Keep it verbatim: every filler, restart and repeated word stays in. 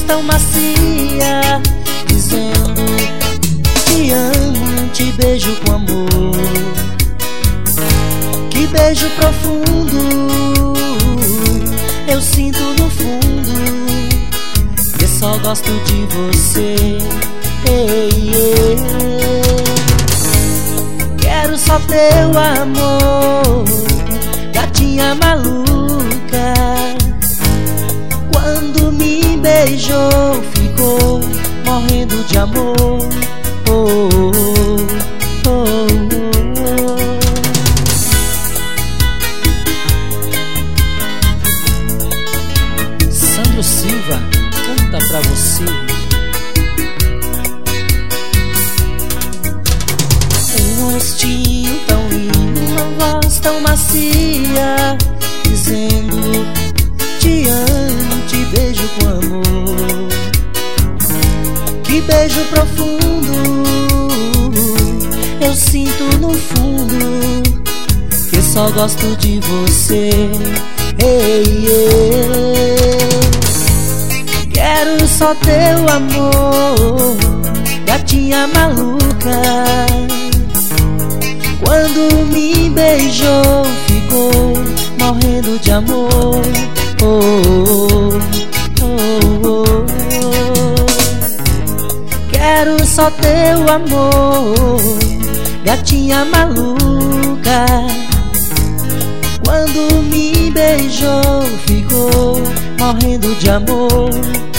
tão macia, dizendo te amo, te beijo com amor. Que beijo profundo eu sinto no fundo, que só gosto de você. Ei, ei. Quero só teu amor, gatinha maluca. Quando me beijou, ficou morrendo de amor. Oh, oh, oh, oh. Sandro Silva canta pra você. Um rostinho tão lindo, uma voz tão macia, dizendo te amo, te beijo com amor. Que beijo profundo eu sinto no fundo, que só gosto de você. Ei, ei. Quero só teu amor, gatinha maluca. Quando me beijou, ficou morrendo de amor. Oh, oh, oh, oh. Quero só teu amor, gatinha maluca. Quando me beijou, ficou morrendo de amor.